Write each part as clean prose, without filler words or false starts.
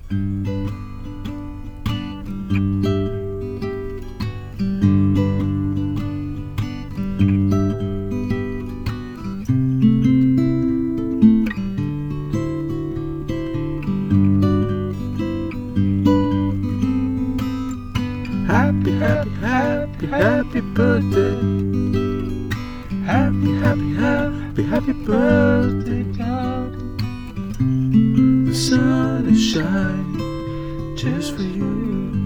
Happy, happy, happy, happy birthday. Happy, happy, happy, happy birthday, darling. The sun is shining just for you.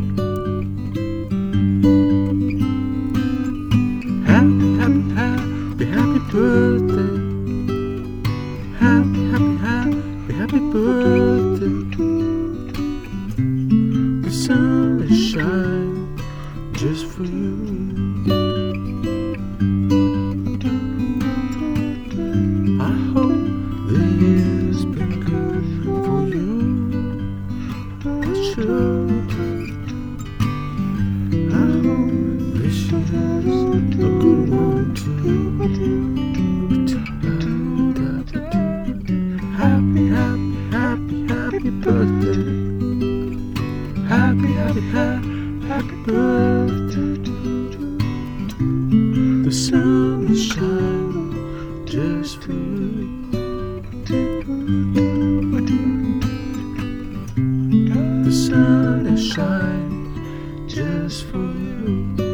Happy, happy, happy, happy birthday. Happy, happy, happy, happy birthday. The sun is shining just for you. I hope the year's been good for you. It should. I hope this year's a good one too. Happy, happy, happy, happy birthday. Happy, happy, happy, happy birthday. The sun is shining just for you. The sun is shining just for you.